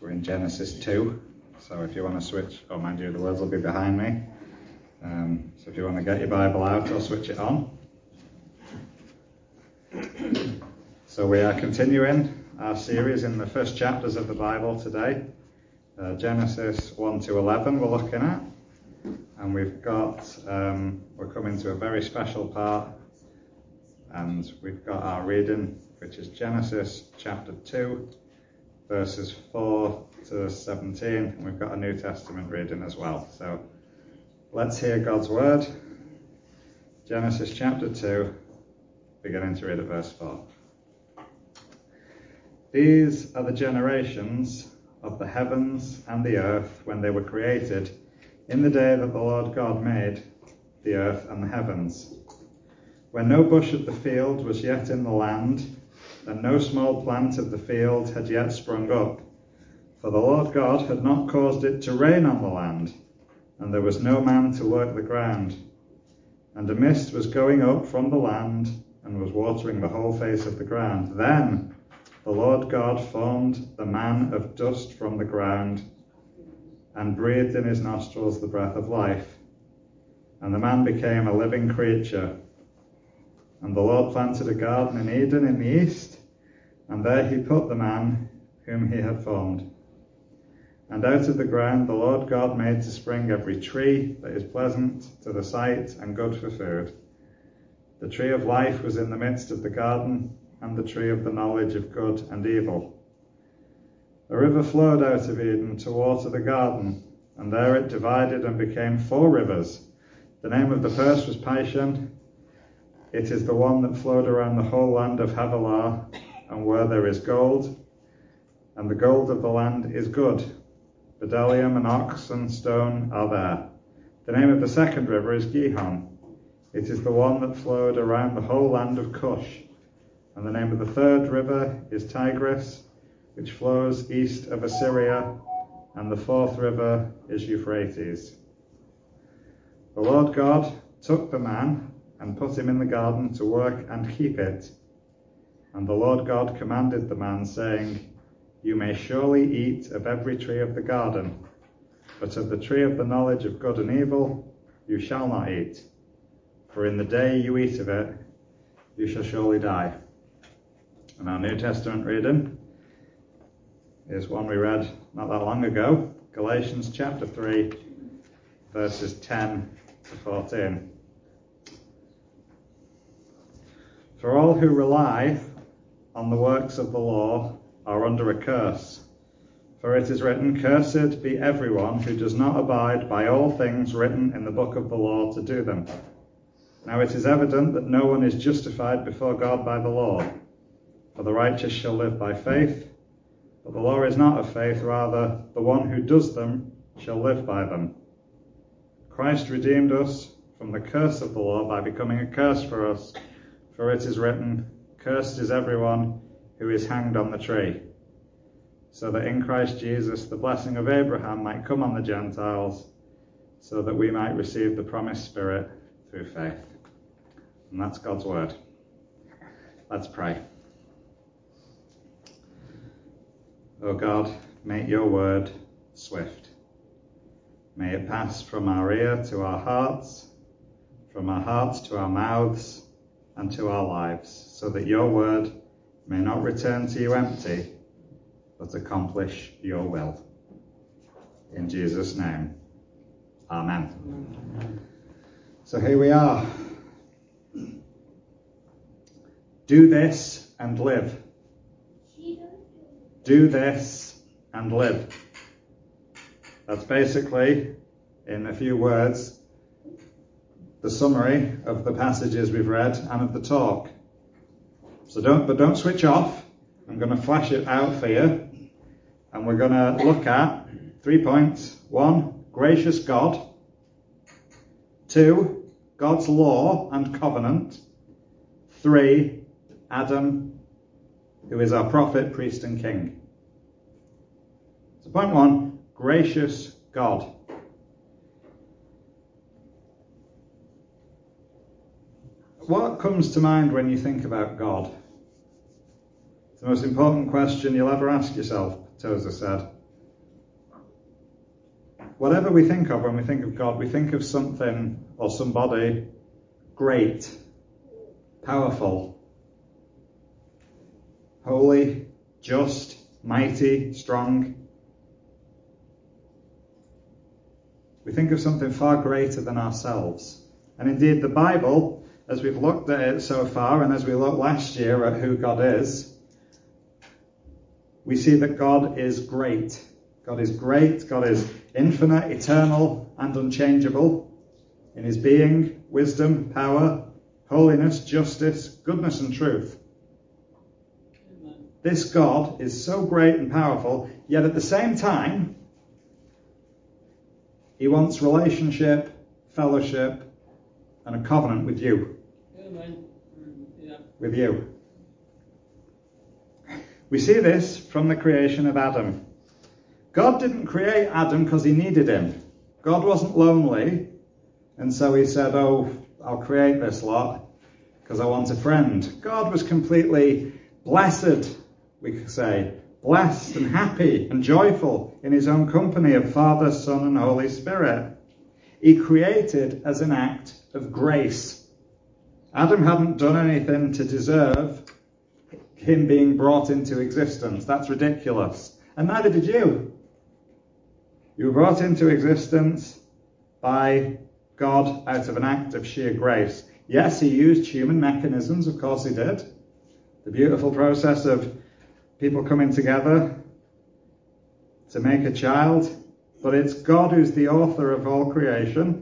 We're in Genesis 2, so if you want to switch, oh mind you, the words will be behind me. So if you want to get your Bible out or switch it on. So we are continuing our series in the first chapters of the Bible today. Genesis 1 to 11 we're looking at. And we've got, we're coming to a very special part. And we've got our reading, which is Genesis chapter 2, verses 4 to 17. And we've got a New Testament reading as well. So let's hear God's word. Genesis chapter 2, beginning to read at verse 4. These are the generations of the heavens and the earth when they were created, in the day that the Lord God made the earth and the heavens. When no bush of the field was yet in the land, and no small plant of the field had yet sprung up, for the Lord God had not caused it to rain on the land, and there was no man to work the ground. And a mist was going up from the land, and was watering the whole face of the ground. Then the Lord God formed the man of dust from the ground, and breathed in his nostrils the breath of life. And the man became a living creature. And the Lord planted a garden in Eden in the east, and there he put the man whom he had formed. And out of the ground the Lord God made to spring every tree that is pleasant to the sight and good for food. The tree of life was in the midst of the garden, and the tree of the knowledge of good and evil. A river flowed out of Eden to water the garden, and there it divided and became 4 rivers. The name of the first was Pishon. It is the one that flowed around the whole land of Havilah, and where there is gold, and the gold of the land is good. Bdellium and ox and stone are there. The name of the second river is Gihon. It is the one that flowed around the whole land of Cush. And the name of the third river is Tigris, which flows east of Assyria, and the fourth river is Euphrates. The Lord God took the man and put him in the garden to work and keep it. And the Lord God commanded the man, saying, You may surely eat of every tree of the garden, but of the tree of the knowledge of good and evil you shall not eat. For in the day you eat of it, you shall surely die. And our New Testament reading is one we read not that long ago, Galatians chapter 3, verses 10 to 14. For all who rely on the works of the law are under a curse. For it is written, Cursed be everyone who does not abide by all things written in the book of the law to do them. Now it is evident that no one is justified before God by the law. For the righteous shall live by faith. But the law is not of faith, rather the one who does them shall live by them. Christ redeemed us from the curse of the law by becoming a curse for us. For it is written, Cursed is everyone who is hanged on the tree, so that in Christ Jesus the blessing of Abraham might come on the Gentiles, so that we might receive the promised Spirit through faith. And that's God's word. Let's pray. O God, make your word swift. May it pass from our ear to our hearts, from our hearts to our mouths, and to our lives, so that your word may not return to you empty, but accomplish your will. In Jesus' name, amen. So here we are. Do this and live. Do this and live. That's basically, in a few words, the summary of the passages we've read and of the talk. So don't switch off. I'm going to flash it out for you. And we're going to look at 3 points. 1, gracious God. 2, God's law and covenant. 3, Adam, who is our prophet, priest and king. So point 1, gracious God. What comes to mind when you think about God? It's the most important question you'll ever ask yourself, Tozer said. whatever we think of when we think of God, we think of something or somebody great, powerful, holy, just, mighty, strong. We think of something far greater than ourselves. And indeed, the Bible, as we've looked at it so far, and as we looked last year at who God is, we see that God is great. God is great. God is infinite, eternal, and unchangeable in his being, wisdom, power, holiness, justice, goodness, and truth. Amen. This God is so great and powerful, yet at the same time, he wants relationship, fellowship, and a covenant with you. Amen. Yeah. With you. We see this from the creation of Adam. God didn't create Adam because he needed him. God wasn't lonely, and so he said, oh, I'll create this lot because I want a friend. God was completely blessed, we could say, blessed and happy and joyful in his own company of Father, Son, and Holy Spirit. He created as an act of grace. Adam hadn't done anything to deserve him being brought into existence. That's ridiculous. And neither did you. You were brought into existence by God out of an act of sheer grace. Yes, he used human mechanisms, of course he did. The beautiful process of people coming together to make a child. But it's God who's the author of all creation.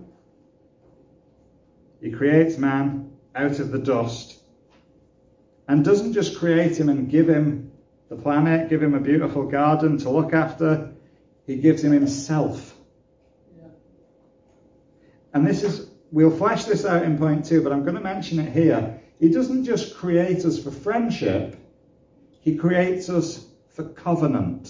He creates man out of the dust. And doesn't just create him and give him the planet, give him a beautiful garden to look after. He gives him himself. Yeah. And we'll flesh this out in point 2, but I'm going to mention it here. He doesn't just create us for friendship. He creates us for covenant.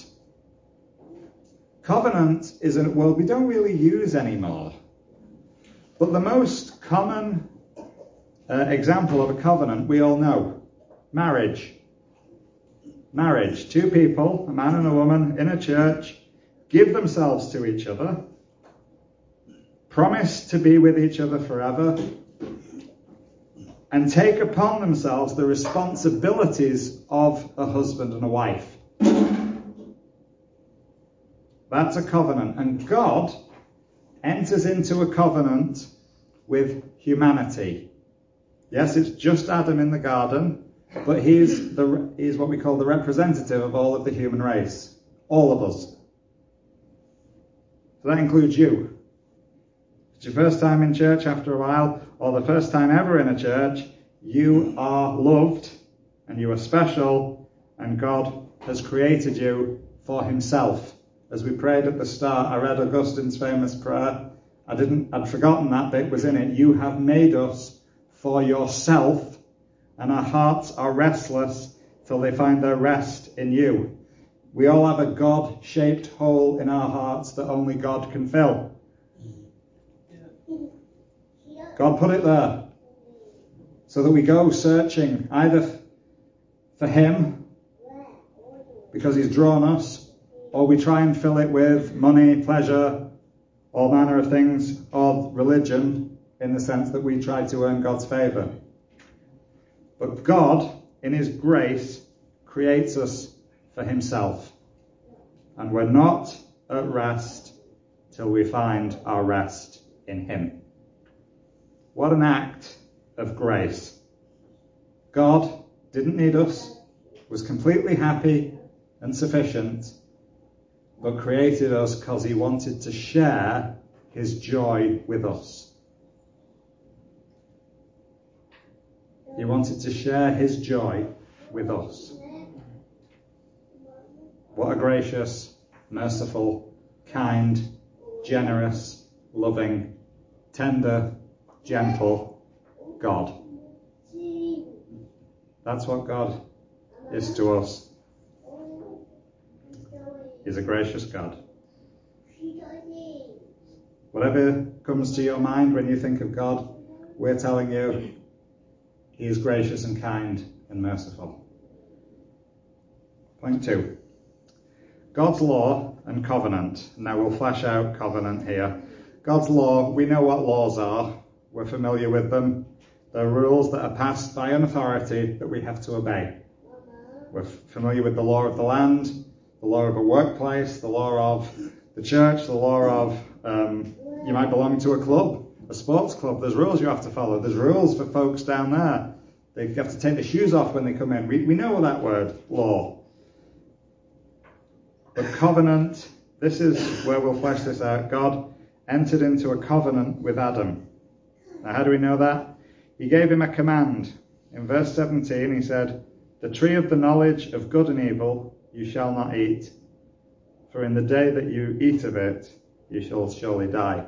Covenant is a word we don't really use anymore. But the most common example of a covenant we all know. Marriage. Marriage. 2 people, a man and a woman, in a church, give themselves to each other, promise to be with each other forever, and take upon themselves the responsibilities of a husband and a wife. That's a covenant. And God enters into a covenant with humanity. Yes, it's just Adam in the garden, but he's what we call the representative of all of the human race. All of us. So that includes you. If it's your first time in church after a while, or the first time ever in a church, you are loved and you are special, and God has created you for himself. As we prayed at the start, I read Augustine's famous prayer. I'd forgotten that bit was in it. You have made us for yourself, and our hearts are restless till they find their rest in you. We all have a God-shaped hole in our hearts that only God can fill. God put it there so that we go searching either for him because he's drawn us, or we try and fill it with money, pleasure, all manner of things, or religion, in the sense that we try to earn God's favour. But God, in his grace, creates us for himself. And we're not at rest till we find our rest in him. What an act of grace. God didn't need us, was completely happy and sufficient, but created us because he wanted to share his joy with us. He wanted to share his joy with us. What a gracious, merciful, kind, generous, loving, tender, gentle God. That's what God is to us. He's a gracious God. Whatever comes to your mind when you think of God, we're telling you he is gracious and kind and merciful. Point 2. God's law and covenant. Now we'll flesh out covenant here. God's law, we know what laws are. We're familiar with them. They're rules that are passed by an authority that we have to obey. We're familiar with the law of the land, the law of a workplace, the law of the church, the law of you might belong to a club, a sports club. There's rules you have to follow. There's rules for folks down there. They have to take their shoes off when they come in. We know that word, law. But covenant, this is where we'll flesh this out. God entered into a covenant with Adam. Now, how do we know that? He gave him a command. In verse 17, he said, "The tree of the knowledge of good and evil you shall not eat, for in the day that you eat of it, you shall surely die."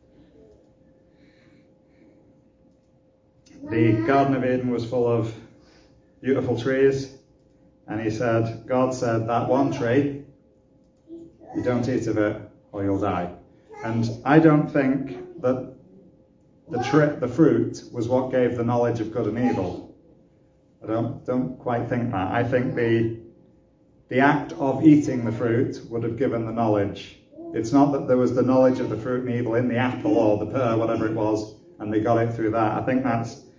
The Garden of Eden was full of beautiful trees, and God said, that one tree, you don't eat of it or you'll die. And I don't think that the fruit was what gave the knowledge of good and evil. I don't quite think that. I think the act of eating the fruit would have given the knowledge. It's not that there was the knowledge of the fruit and evil in the apple or the pear, whatever it was, and they got it through that. I think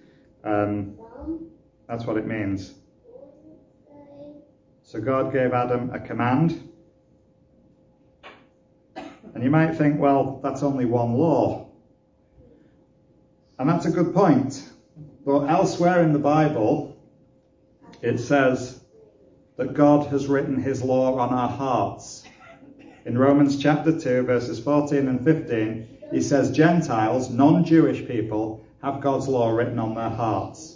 that's what it means. So God gave Adam a command. And you might think, well, that's only one law. And that's a good point. But elsewhere in the Bible, it says that God has written his law on our hearts. In Romans chapter 2, verses 14 and 15, he says Gentiles, non-Jewish people, have God's law written on their hearts.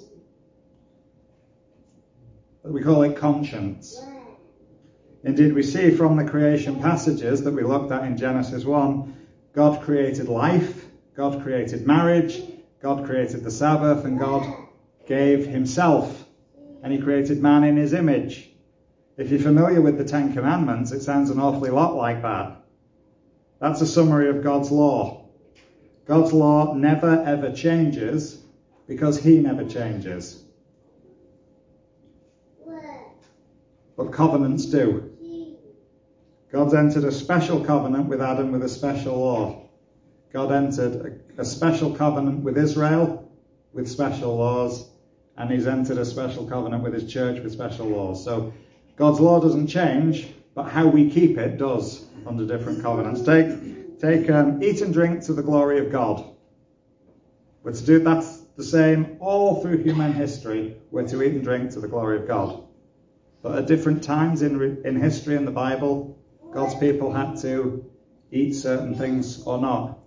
We call it conscience. Indeed, we see from the creation passages that we looked at in Genesis 1, God created life, God created marriage, God created the Sabbath, and God gave himself, and he created man in his image. If you're familiar with the Ten Commandments, it sounds an awfully lot like that. That's a summary of God's law. God's law never ever changes because he never changes. But covenants do. God's entered a special covenant with Adam with a special law. God entered a special covenant with Israel with special laws, and he's entered a special covenant with his church with special laws. So God's law doesn't change, but how we keep it does under different covenants. Take eat and drink to the glory of God. We're to do that's the same all through human history. We're to eat and drink to the glory of God. But at different times in history in the Bible, God's people had to eat certain things or not.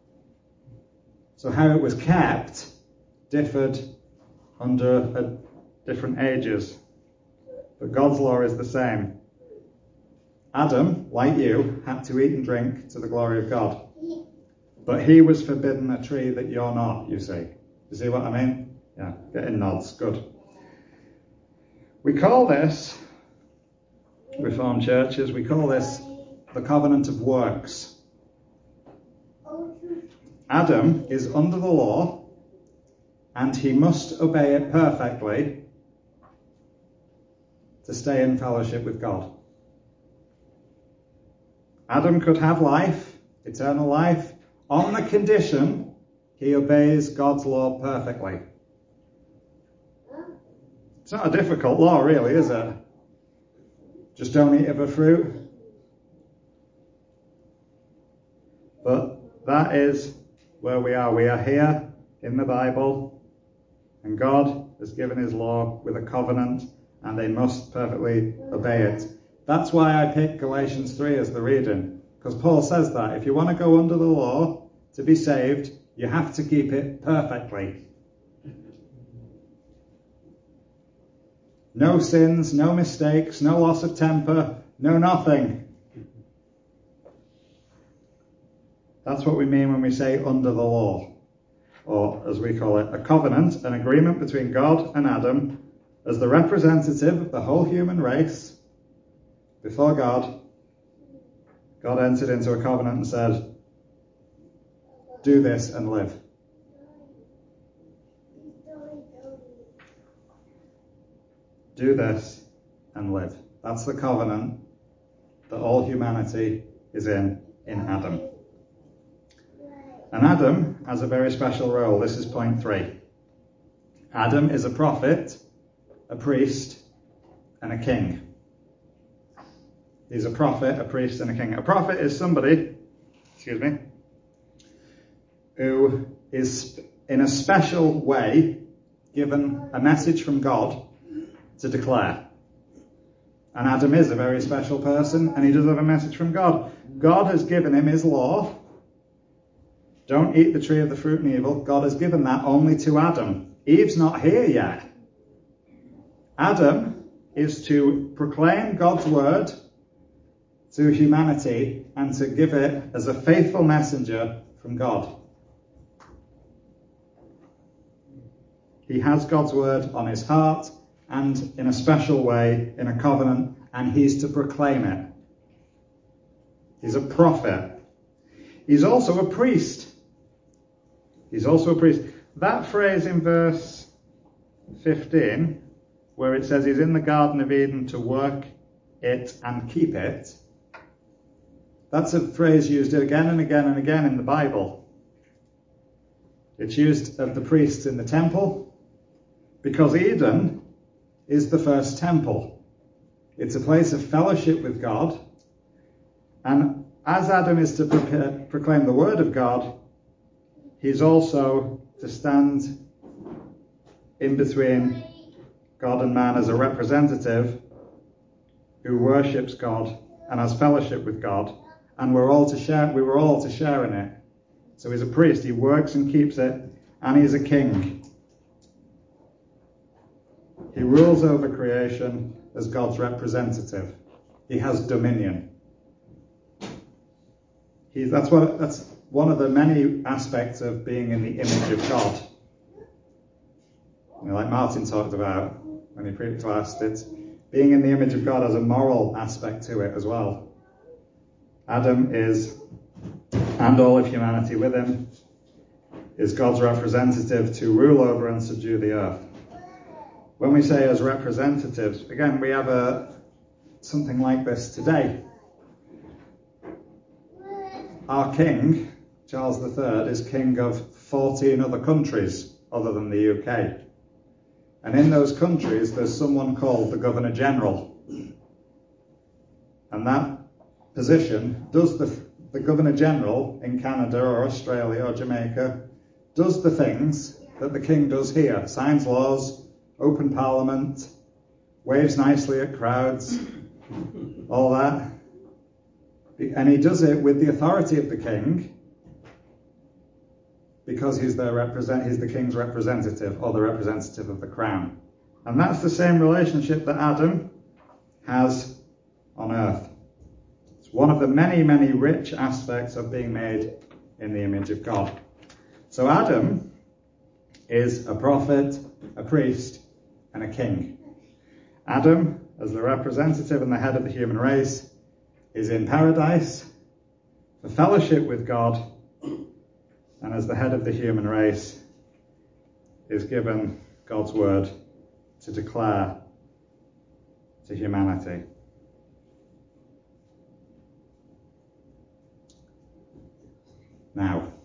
So how it was kept differed under different ages. But God's law is the same. Adam, like you, had to eat and drink to the glory of God. But he was forbidden a tree that you're not, you see. You see what I mean? Yeah, getting nods. Good. We call this, Reformed churches, we call this the covenant of works. Adam is under the law, and he must obey it perfectly to stay in fellowship with God. Adam could have life, eternal life, on the condition he obeys God's law perfectly. It's not a difficult law, really, is it? Just don't eat of a fruit. But that is where we are. We are here in the Bible, and God has given his law with a covenant, and they must perfectly obey it. That's why I picked Galatians 3 as the reading, because Paul says that if you want to go under the law to be saved, you have to keep it perfectly. No sins, no mistakes, no loss of temper, no nothing. That's what we mean when we say under the law, or as we call it, a covenant, an agreement between God and Adam as the representative of the whole human race before God. God entered into a covenant and said, do this and live. Do this and live. That's the covenant that all humanity is in Adam. And Adam has a very special role. This is point 3. Adam is a prophet, a priest, and a king. He's a prophet, a priest, and a king. A prophet is somebody, who is in a special way given a message from God to declare. And Adam is a very special person, and he does have a message from God. God has given him his law. Don't eat the tree of the fruit and evil. God has given that only to Adam. Eve's not here yet. Adam is to proclaim God's word to humanity and to give it as a faithful messenger from God. He has God's word on his heart and in a special way, in a covenant, and he's to proclaim it. He's a prophet. He's also a priest. That phrase in verse 15, where it says he's in the Garden of Eden to work it and keep it, that's a phrase used again and again and again in the Bible. It's used of the priests in the temple, because Eden is the first temple. It's a place of fellowship with God. And as Adam is to proclaim the word of God, he's also to stand in between God and man as a representative who worships God and has fellowship with God. And we were all to share in it. So he's a priest, he works and keeps it, and he's a king. He rules over creation as God's representative. He has dominion. That's one of the many aspects of being in the image of God. Like Martin talked about when he preached last, it's being in the image of God has a moral aspect to it as well. Adam is, and all of humanity with him, is God's representative to rule over and subdue the earth. When we say as representatives, again, we have something like this today. Our king, Charles III, is king of 14 other countries other than the UK. And in those countries, there's someone called the Governor General. And that position, does the Governor General in Canada or Australia or Jamaica, does the things that the king does here. Signs laws, open parliament, waves nicely at crowds, all that. And he does it with the authority of the king, because he's the king's representative, or the representative of the crown. And that's the same relationship that Adam has on earth. It's one of the many, many rich aspects of being made in the image of God. So Adam is a prophet, a priest, and a king. Adam, as the representative and the head of the human race, is in paradise for fellowship with God, and as the head of the human race is given God's word to declare to humanity. Now,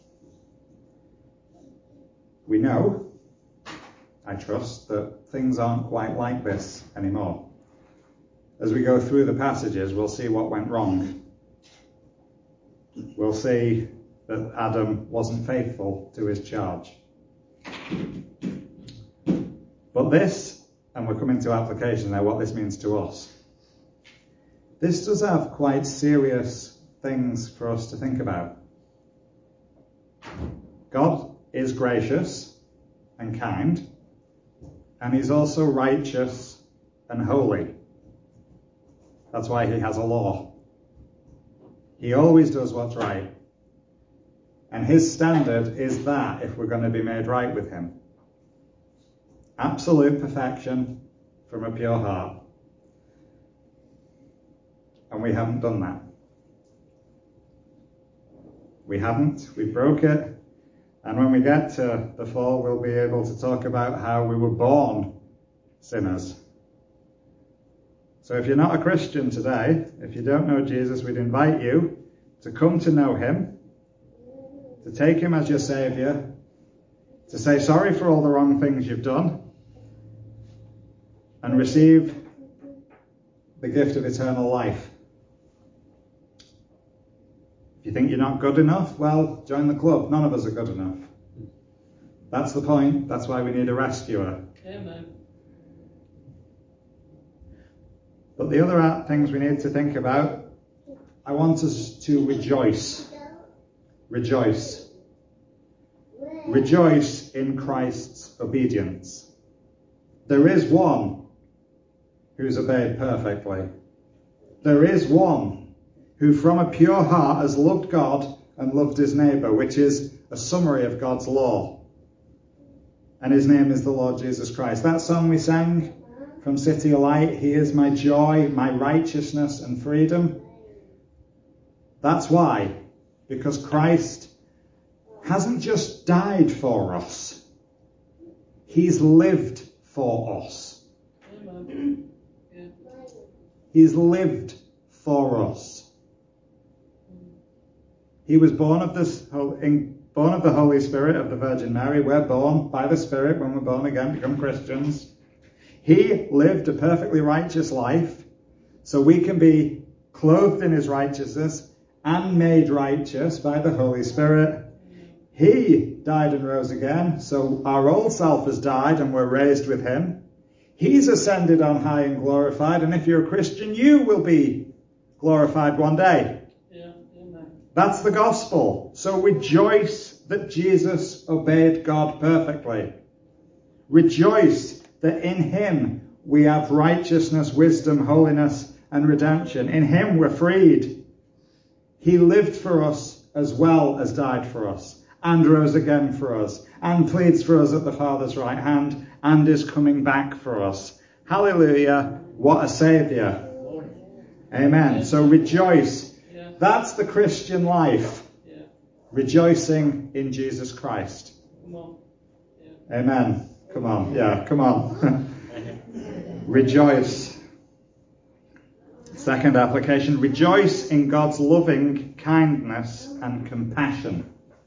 we know, I trust, that things aren't quite like this anymore. As we go through the passages, we'll see what went wrong. We'll see that Adam wasn't faithful to his charge. But this, and we're coming to application now, what this means to us. This does have quite serious things for us to think about. God is gracious and kind, and he's also righteous and holy. That's why he has a law. He always does what's right. And his standard is that if we're going to be made right with him. Absolute perfection from a pure heart. And we haven't done that. We haven't. We broke it. And when we get to the fall, we'll be able to talk about how we were born sinners. So if you're not a Christian today, if you don't know Jesus, we'd invite you to come to know him, to take him as your Saviour, to say sorry for all the wrong things you've done, and receive the gift of eternal life. If you think you're not good enough, well, join the club. None of us are good enough. That's the point. That's why we need a rescuer. Amen. But the other things we need to think about, I want us to rejoice. Rejoice. Rejoice in Christ's obedience. There is one who's obeyed perfectly. There is one who from a pure heart has loved God and loved his neighbour, which is a summary of God's law. And his name is the Lord Jesus Christ. That song we sang from City of Light, he is my joy, my righteousness and freedom. That's why. Because Christ hasn't just died for us. He's lived for us. He's lived for us. He was born of the Holy Spirit of the Virgin Mary. We're born by the Spirit when we're born again, become Christians. He lived a perfectly righteous life, so we can be clothed in his righteousness and made righteous by the Holy Spirit. He died and rose again, so our old self has died and we're raised with him. He's ascended on high and glorified, and if you're a Christian, you will be glorified one day. Yeah, amen. That's the gospel. So rejoice that Jesus obeyed God perfectly. Rejoice that in him we have righteousness, wisdom, holiness, and redemption. In him we're freed. He lived for us as well as died for us, and rose again for us, and pleads for us at the Father's right hand, and is coming back for us. Hallelujah. What a Saviour. Amen. So rejoice. That's the Christian life. Rejoicing in Jesus Christ. Come on. Amen. Come on. Yeah, come on. Rejoice. Second application. Rejoice in God's loving kindness and compassion.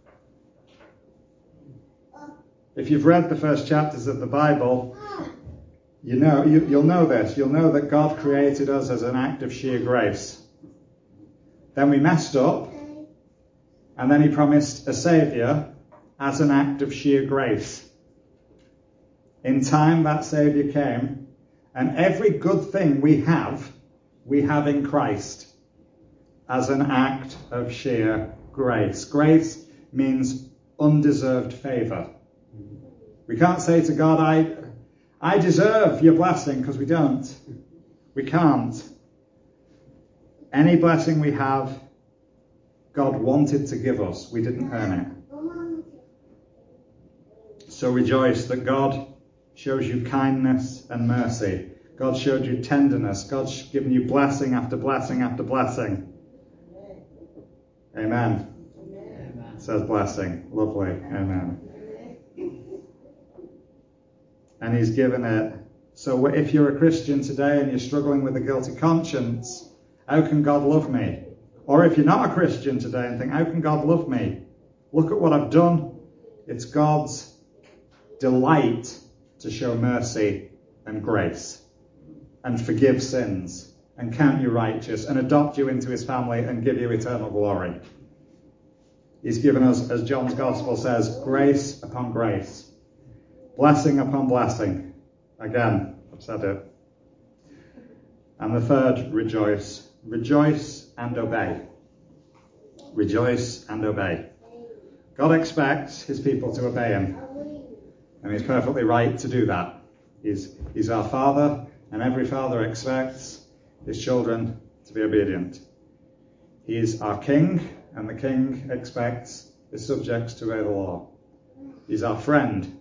If you've read the first chapters of the Bible, you'll know this. You'll know that God created us as an act of sheer grace. Then we messed up, and then he promised a Saviour as an act of sheer grace. In time, that Saviour came, and every good thing we have in Christ as an act of sheer grace. Grace means undeserved favour. We can't say to God, I deserve your blessing, because we don't. We can't. Any blessing we have, God wanted to give us. We didn't earn it. So rejoice that God shows you kindness and mercy. God showed you tenderness. God's given you blessing after blessing after blessing. Amen. Amen. It says blessing. Lovely. Amen. And he's given it. So if you're a Christian today and you're struggling with a guilty conscience, how can God love me? Or if you're not a Christian today and think, how can God love me? Look at what I've done. It's God's delight to show mercy and grace and forgive sins and count you righteous and adopt you into his family and give you eternal glory. He's given us, as John's Gospel says, grace upon grace, blessing upon blessing. Again, I've said it. And the third, rejoice. Rejoice and obey. Rejoice and obey. God expects his people to obey him. And he's perfectly right to do that. He's our Father, and every father expects his children to be obedient. He's our King, and the King expects his subjects to obey the law. He's our friend.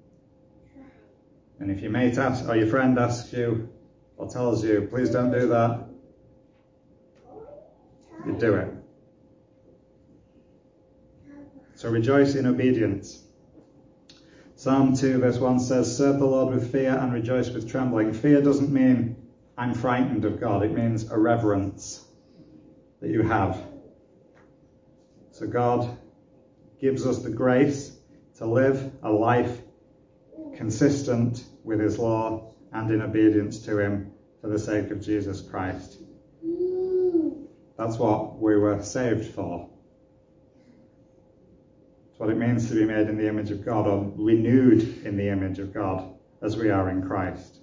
And if your mate asks, or your friend asks you, or tells you, please don't do that, you do it. So rejoice in obedience. Psalm 2 verse 1 says, serve the Lord with fear and rejoice with trembling. Fear doesn't mean I'm frightened of God. It means a reverence that you have. So God gives us the grace to live a life consistent with his law and in obedience to him for the sake of Jesus Christ. That's what we were saved for. It's what it means to be made in the image of God, or renewed in the image of God as we are in Christ.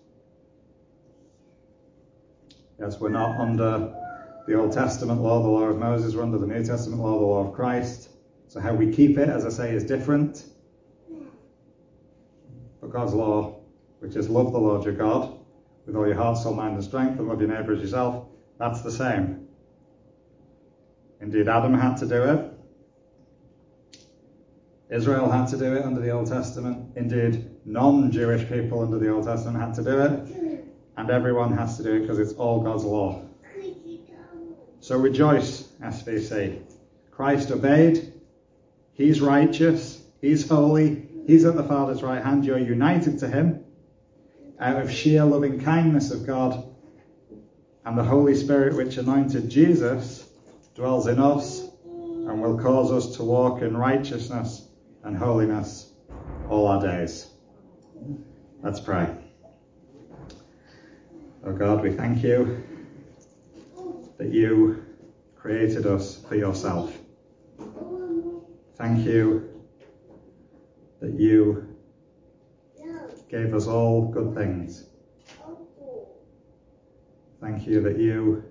Yes, we're not under the Old Testament law, the law of Moses. We're under the New Testament law, the law of Christ. So how we keep it, as I say, is different. But God's law, which is love the Lord your God with all your heart, soul, mind and strength, and love your neighbour as yourself, that's the same. Indeed, Adam had to do it. Israel had to do it under the Old Testament. Indeed, non-Jewish people under the Old Testament had to do it. And everyone has to do it because it's all God's law. So rejoice, SVC. Christ obeyed. He's righteous. He's holy. He's at the Father's right hand. You're united to him. Out of sheer loving kindness of God and the Holy Spirit which anointed Jesus dwells in us and will cause us to walk in righteousness and holiness all our days. Let's pray. Oh God, we thank you that you created us for yourself. Thank you that you gave us all good things. Thank you that you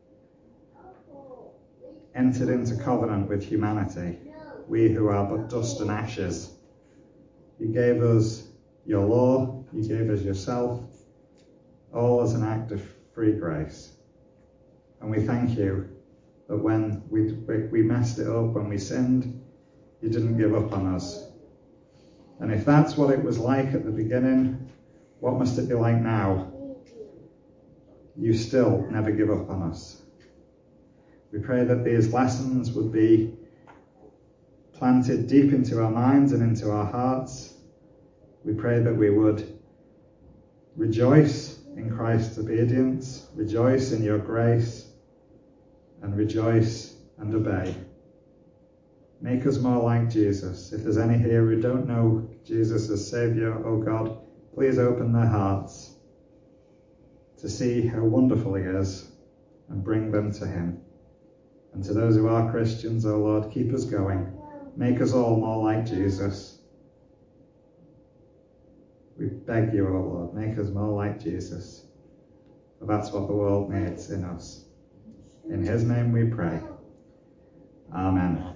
entered into covenant with humanity, we who are but dust and ashes. You gave us your law, you gave us yourself, all as an act of free grace. And we thank you that when we messed it up, when we sinned, you didn't give up on us. And if that's what it was like at the beginning, what must it be like now? You still never give up on us. We pray that these lessons would be planted deep into our minds and into our hearts. We pray that we would rejoice in Christ's obedience, rejoice in your grace, and rejoice and obey. Make us more like Jesus. If there's any here who don't know Jesus as Saviour, oh God, please open their hearts to see how wonderful he is and bring them to him. And to those who are Christians, oh Lord, keep us going. Make us all more like Jesus. We beg you, oh Lord, make us more like Jesus. For that's what the world needs in us. In his name we pray. Amen.